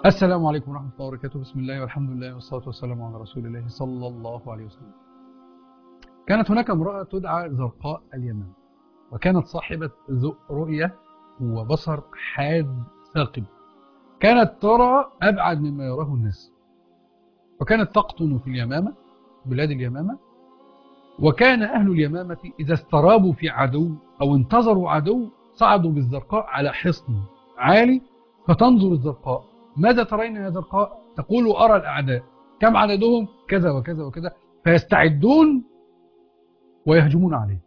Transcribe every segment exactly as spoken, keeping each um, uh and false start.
السلام عليكم ورحمة الله وبركاته. بسم الله والحمد لله والصلاة والسلام على رسول الله صلى الله عليه وسلم. كانت هناك امرأة تدعى زرقاء اليمامة، وكانت صاحبة رؤية وبصر حاد ثاقب، كانت ترى أبعد مما يراه الناس، وكانت تقطن في اليمامة، بلاد اليمامة. وكان أهل اليمامة إذا استرابوا في عدو أو انتظروا عدو صعدوا بالزرقاء على حصن عالي، فتنظر الزرقاء: ماذا ترين يا زرقاء؟ تقول: أرى الأعداء. كم عددهم؟ كذا وكذا وكذا. فيستعدون ويهجمون عليه.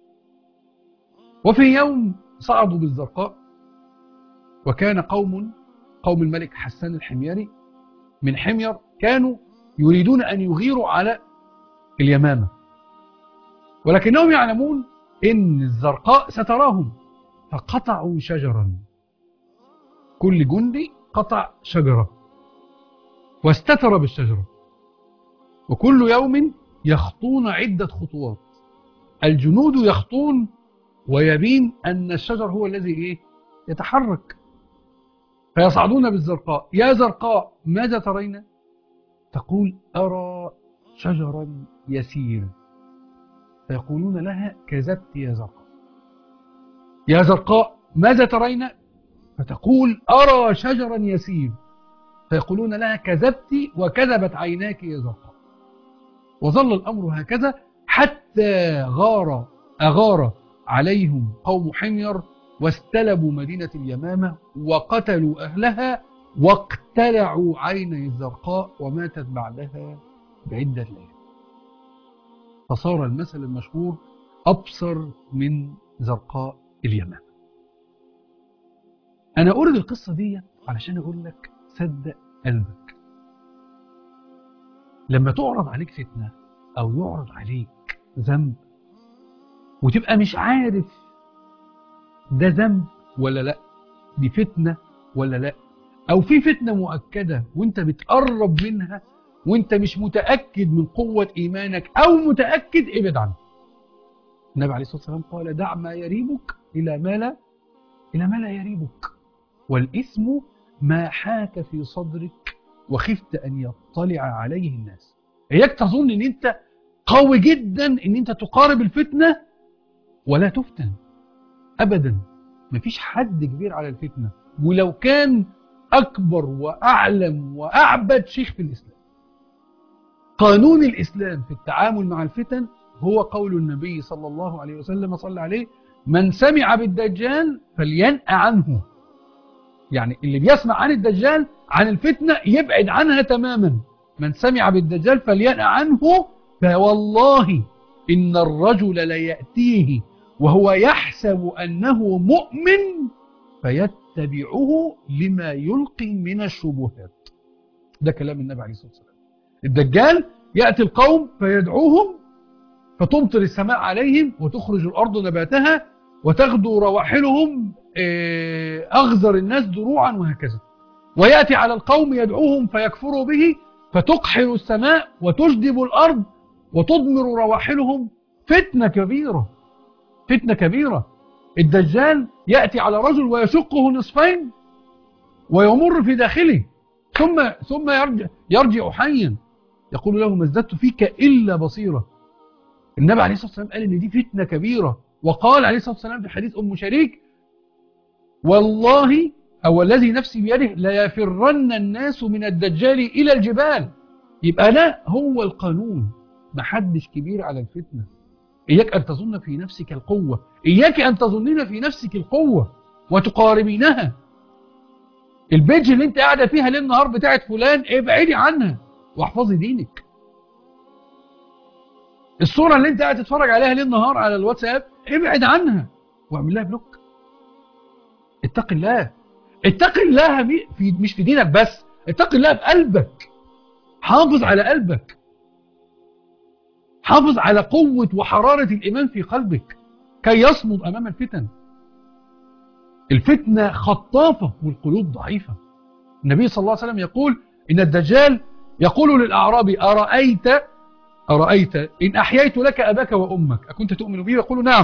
وفي يوم صعدوا بالزرقاء، وكان قوم قوم الملك حسان الحميري من حمير كانوا يريدون أن يغيروا على اليمامة، ولكنهم يعلمون إن الزرقاء ستراهم، فقطعوا شجرا. كل جندي قطع شجرة واستتر بالشجرة، وكل يوم يخطون عدة خطوات. الجنود يخطون ويبين أن الشجر هو الذي إيه؟ يتحرك. فيصعدون بالزرقاء: يا زرقاء ماذا ترين؟ تقول: أرى شجرا يسير. فيقولون لها: كذبت يا زرقاء. يا زرقاء ماذا ترين؟ فتقول: أرى شجرا يسير. فيقولون لها: كذبت وكذبت عيناك يا زرقاء. وظل الأمر هكذا حتى غار أغار عليهم قوم حمير، واستلبوا مدينة اليمامة وقتلوا أهلها واقتلعوا عيني الزرقاء، وماتت بعدها بعدة ليالي. فصار المثل المشهور: أبصر من زرقاء اليمامة. أنا أورد القصة دي علشان أقول لك: صدق قلبك. لما تعرض عليك فتنة أو يعرض عليك ذنب وتبقى مش عارف ده ذنب ولا لا، دي فتنة ولا لا، أو في فتنة مؤكدة وانت بتقرب منها وانت مش متأكد من قوة إيمانك، أو متأكد، ابعد عنه. النبي عليه الصلاة والسلام قال: دع ما يريبك إلى ما لا إلى ما لا يريبك، والإثم ما حاك في صدرك وخفت أن يطلع عليه الناس. إياك تظن أن أنت قوي جدا أن أنت تقارب الفتنة ولا تفتن أبدا. مفيش حد كبير على الفتنة، ولو كان أكبر وأعلم وأعبد شيخ في الإسلام. قانون الإسلام في التعامل مع الفتن هو قول النبي صلى الله عليه وسلم صلى عليه: من سمع بالدجال فلينأ عنه. يعني اللي بيسمع عن الدجال، عن الفتنة، يبعد عنها تماما. من سمع بالدجال فلينأ عنه، فوالله إن الرجل ليأتيه وهو يحسب أنه مؤمن فيتبعه لما يلقي من الشبهات. ده كلام النبي عليه الصلاة والسلام. الدجال يأتي القوم فيدعوهم فتمطر السماء عليهم وتخرج الأرض نباتها وتغدو رواحلهم أغزر الناس دروعا، وهكذا. ويأتي على القوم يدعوهم فيكفروا به فتقحل السماء وتجدب الأرض وتضمر رواحلهم. فتنة كبيرة، فتنة كبيرة. الدجال يأتي على رجل ويشقه نصفين ويمر في داخله، ثم ثم يرجع, يرجع حيا يقول له: ما ازددت فيك إلا بصيرة. النبي عليه الصلاة والسلام قال إن دي فتنة كبيرة، وقال عليه الصلاة والسلام في حديث أم شريك: والله أو الذي نفسي بيده ليفرن الناس من الدجال إلى الجبال. يبقى لا، هو القانون، محدش كبير على الفتنة. إياك أن تظن في نفسك القوة، إياك أن تظنين في نفسك القوة وتقاربينها. البيج اللي انت قاعدة فيها ليل نهار بتاعت فلان، ابعدي عنها واحفظي دينك. الصورة اللي انت قاعد تتفرج عليها ليل نهار على الواتساب، ابعد عنها واعمل لها بلوك. اتق الله، اتق الله في مش في دينك بس، اتق الله بقلبك. حافظ على قلبك، حافظ على قوة وحرارة الإيمان في قلبك كي يصمد أمام الفتن. الفتنة خطافة والقلوب ضعيفة. النبي صلى الله عليه وسلم يقول إن الدجال يقول للأعرابي: أرأيت أرأيت إن أحييت لك أباك وأمك أكنت تؤمن به؟ يقول: نعم.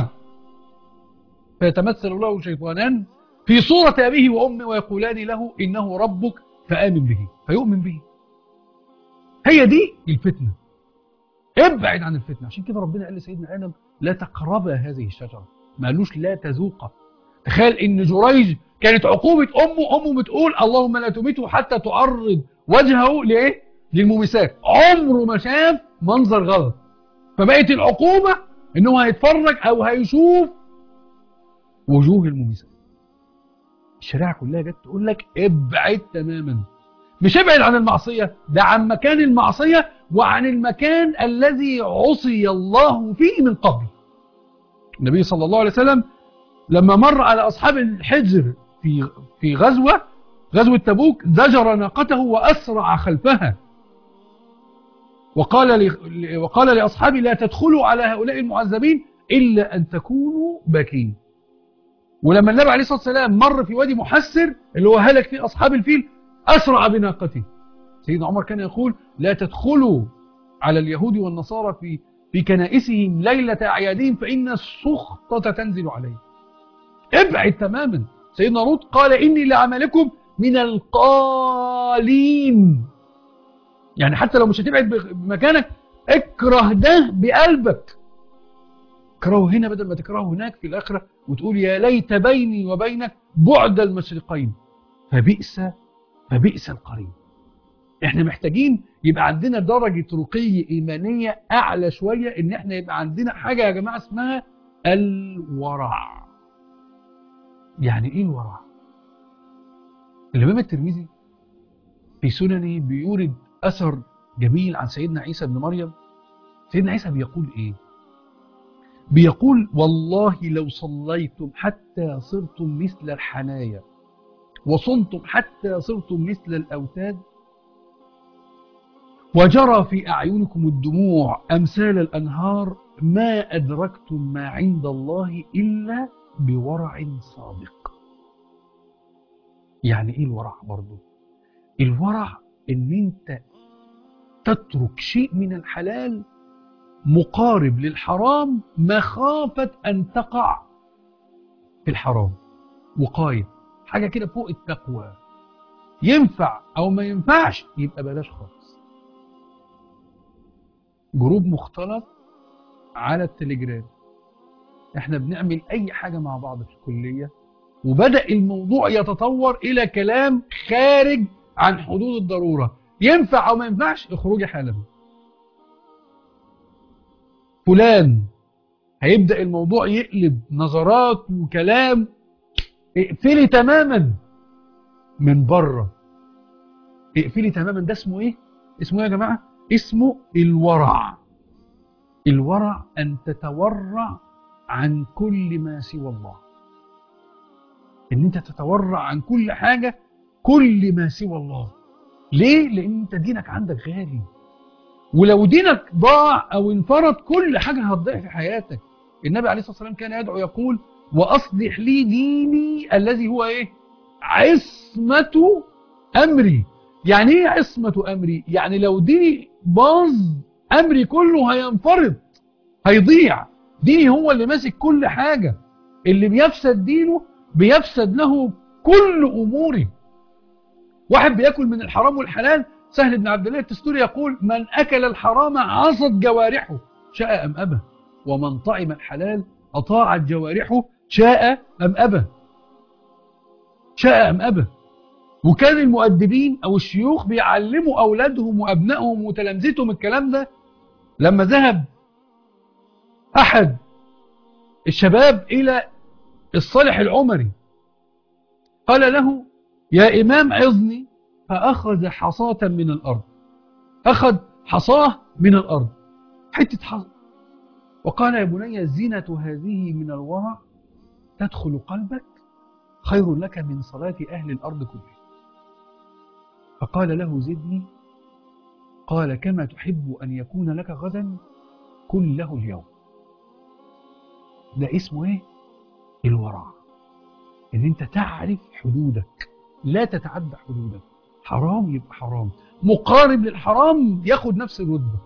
فيتمثل له شيطانان في صورة أبيه وأمه ويقولان له: إنه ربك فآمن به فيؤمن به. هي دي الفتنة. ابعد عن الفتنة. عشان كده ربنا قال لسيدنا آدم لا تقرب هذه الشجرة، ما قالوش لا تذوق. تخيل ان جريج كانت عقوبة امه، امه بتقول اللهم لا تميته حتى تعرض وجهه لايه؟ للمميسات. عمره ما شاف منظر غلط، فبقت العقوبة انه هيتفرج او هيشوف وجوه المميسات. الشريعة كلها جت تقول لك ابعد تماما، مش ابعد عن المعصية، ده عن مكان المعصية وعن المكان الذي عصي الله فيه من قبل. النبي صلى الله عليه وسلم لما مر على أصحاب الحجر في في غزوة غزوة تبوك زجر ناقته وأسرع خلفها، وقال وقال لأصحابه لا تدخلوا على هؤلاء المعذبين إلا أن تكونوا باكين. ولما النبي عليه الصلاة والسلام مر في وادي محسر اللي هو هلك فيه أصحاب الفيل أسرع بناقته. سيدنا عمر كان يقول لا تدخلوا على اليهود والنصارى في في كنائسهم ليلة أعيادهم فإن السخطة تنزل عليهم. ابعد تماما. سيدنا لوط قال إني لعملكم من القالين، يعني حتى لو مش هتبعد بمكانك اكره ده بقلبك، اكرهه هنا بدل ما تكرهه هناك في الآخرة، وتقول يا ليت بيني وبينك بعد المشرقين فبئس فبئس القرين. احنا محتاجين يبقى عندنا درجة رقي إيمانية أعلى شوية، إن احنا يبقى عندنا حاجة يا جماعة اسمها الورع. يعني إيه الورع؟ الإمام الترمذي في سننه بيورد أثر جميل عن سيدنا عيسى بن مريم. سيدنا عيسى بيقول إيه؟ بيقول والله لو صليتم حتى صرتم مثل الحنايا وصمتم حتى صرتم مثل الأوتاد وجرى في أعينكم الدموع أمثال الأنهار ما أدركتم ما عند الله إلا بورع صادق. يعني إيه الورع برضو؟ الورع إن أنت تترك شيء من الحلال مقارب للحرام مخافة أن تقع في الحرام. وقاية حاجة كده فوق التقوى، ينفع أو ما ينفعش يبقى بلاش خالص. جروب مختلط على التليجرام، احنا بنعمل أي حاجة مع بعض في الكلية، وبدأ الموضوع يتطور إلى كلام خارج عن حدود الضرورة، ينفع أو ما ينفعش اخرجي حالا. فلان هيبدأ الموضوع يقلب نظرات وكلام، اقفلي تماما من بره، اقفلي تماما. ده اسمه ايه؟ اسمه ايه يا جماعة؟ اسمه الورع. الورع أن تتورع عن كل ما سوى الله، ان انت تتورع عن كل حاجة كل ما سوى الله. ليه؟ لان انت دينك عندك غالي، ولو دينك ضاع او انفرط كل حاجة هتضيع في حياتك. النبي عليه الصلاة والسلام كان يدعو يقول وأصلح لي ديني الذي هو ايه؟ عصمة أمري. يعني ايه عصمة أمري؟ يعني لو ديني باظ أمري كله هينفرط هيضيع. ديني هو اللي ماسك كل حاجة، اللي بيفسد دينه بيفسد له كل أموره. واحد بيأكل من الحرام والحلال، سهل بن عبد الله التستوري يقول من أكل الحرام عصت جوارحه شاء أم أبى، ومن طعم الحلال أطاعت جوارحه شاء أم أبى شاء أم أبى. وكان المؤدبين أو الشيوخ بيعلموا أولادهم وأبنائهم وتلامذتهم الكلام ده. لما ذهب أحد الشباب إلى الصالح العمري قال له يا إمام عظني، فأخذ حصاة من الأرض، أخذ حصاه من الأرض، حتة حصى، وقال يا بني الزينة هذه من الورع تدخل قلبك خير لك من صلاة أهل الأرض كلها. فقال له زدني، قال كما تحب أن يكون لك غدا كن له اليوم. ده اسمه ايه؟ الورع. ان انت تعرف حدودك، لا تتعدى حدودك. حرام يبقى حرام، مقارب للحرام ياخد نفس الرتبة،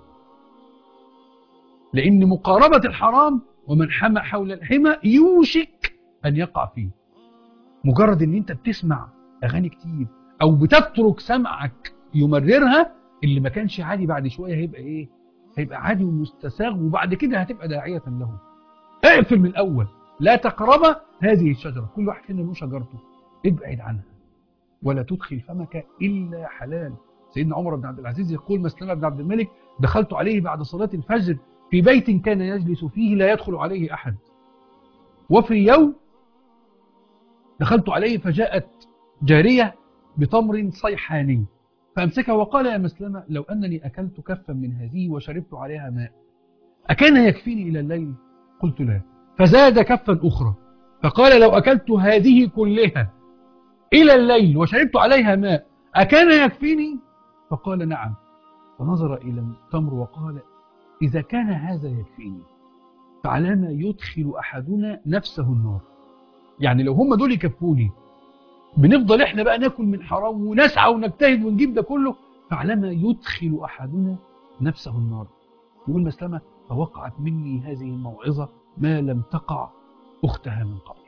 لان مقاربة الحرام ومن حمى حول الحمى يوشك ان يقع فيه. مجرد ان انت بتسمع اغاني كتير او بتترك سمعك يمررها، اللي ما كانش عادي بعد شويه هيبقى ايه؟ هيبقى عادي ومستساغ، وبعد كده هتبقى داعيه له. اقفل من الاول، لا تقرب هذه الشجره، كل واحد فينا له شجرته، ابعد عنها، ولا تدخل فمك الا حلال. سيدنا عمر بن عبد العزيز يقول: مسلمة بن عبد الملك دخلت عليه بعد صلاة الفجر في بيت كان يجلس فيه لا يدخل عليه أحد، وفي يوم دخلت عليه فجاءت جارية بتمر صيحاني فأمسكها وقال: يا مسلمة، لو أنني أكلت كفا من هذه وشربت عليها ماء أكان يكفيني إلى الليل؟ قلت لا. فزاد كفا أخرى فقال: لو أكلت هذه كلها إلى الليل وشربت عليها ماء أكان يكفيني؟ فقال: نعم. فنظر إلى التمر وقال: إذا كان هذا يكفيني فعلى ما يدخل أحدنا نفسه النار. يعني لو هم دول يكفوني، بنفضل إحنا بقى ناكل من حرام ونسعى ونجتهد ونجيب ده كله، فعلى ما يدخل أحدنا نفسه النار. يقول مسلمة: فوقعت مني هذه الموعظة ما لم تقع أختها من قبل.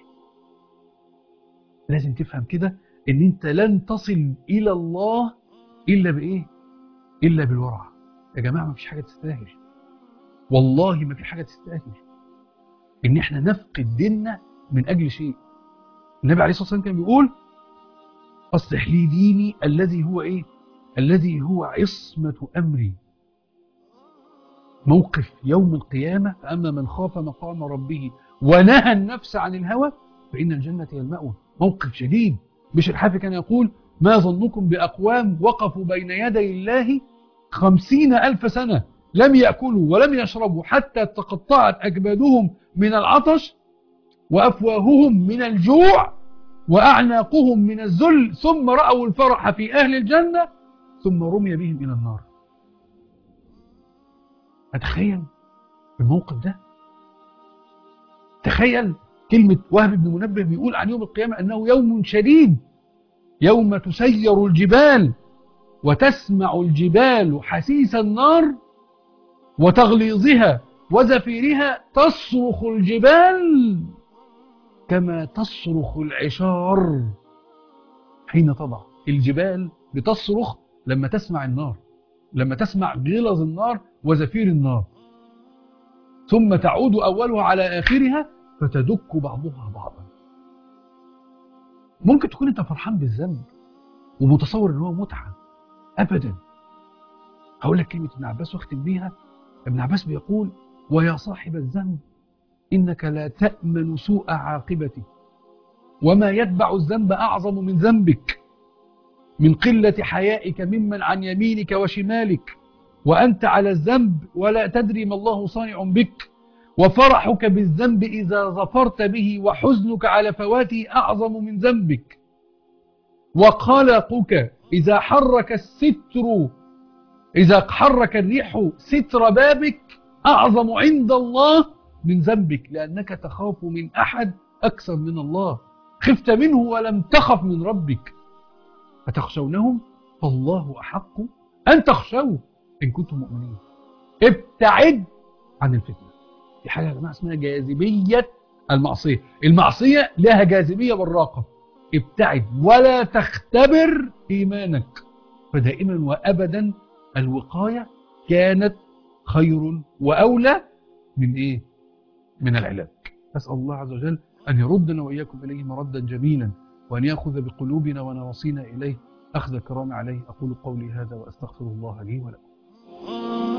لازم تفهم كده إن أنت لن تصل إلى الله إلا بإيه؟ إلا بالورع. يا جماعة ما فيش حاجة تستاهل، والله ما في حاجة تستاهل إن إحنا نفقد ديننا من أجل شيء. النبي عليه الصلاة والسلام كان بيقول: أصلح لي ديني الذي هو إيه؟ الذي هو عصمة أمري. موقف يوم القيامة: فأما من خاف مقام ربه ونهى النفس عن الهوى فإن الجنة هي المأوى. موقف شديد. بشر الحافي كان يقول: ما ظنكم بأقوام وقفوا بين يدي الله خمسين ألف سنة لم يأكلوا ولم يشربوا حتى تقطعت أكبادهم من العطش وأفواههم من الجوع وأعناقهم من الذل، ثم رأوا الفرح في أهل الجنة ثم رمي بهم إلى النار. أتخيل الموقف ده؟ تخيل كلمة وهب بن منبه بيقول عن يوم القيامة أنه يوم شديد، يوم تسير الجبال وتسمع الجبال حسيس النار وتغليظها وزفيرها، تصرخ الجبال كما تصرخ العشار حين تضع. الجبال بتصرخ لما تسمع النار، لما تسمع غلظ النار وزفير النار، ثم تعود أولها على آخرها فتدك بعضها بعضا. ممكن تكون أنت فرحان بالذنب ومتصور أنه متعة، أبدا. هقول لك كلمة ابن عباس واختم بيها. ابن عباس بيقول: ويا صاحب الذنب إنك لا تأمن سوء عاقبته، وما يتبع الذنب أعظم من ذنبك، من قلة حيائك ممن عن يمينك وشمالك، وأنت على الذنب ولا تدري ما الله صانع بك، وفرحك بالذنب إذا ظفرت به وحزنك على فواته أعظم من ذنبك، وقلقك إذا حرك الستر إذا حرك الريح ستر بابك أعظم عند الله من ذنبك، لأنك تخاف من أحد أكثر من الله، خفت منه ولم تخف من ربك، فتخشونهم فالله أحق أن تخشوه إن كنتم مؤمنين. ابتعد عن الفتنة. في حاجة يا جماعة اسمها جاذبية المعصية. المعصية لها جاذبية براقة. ابتعد ولا تختبر إيمانك. فدائما وأبدا الوقاية كانت خير وأولى من إيه؟ من العلاج. أسأل الله عز وجل أن يردنا وإياكم إليه مردا جميلا، وأن يأخذ بقلوبنا ونواصينا إليه أخذ الكرام عليه. أقول قولي هذا وأستغفر الله لي ولكم.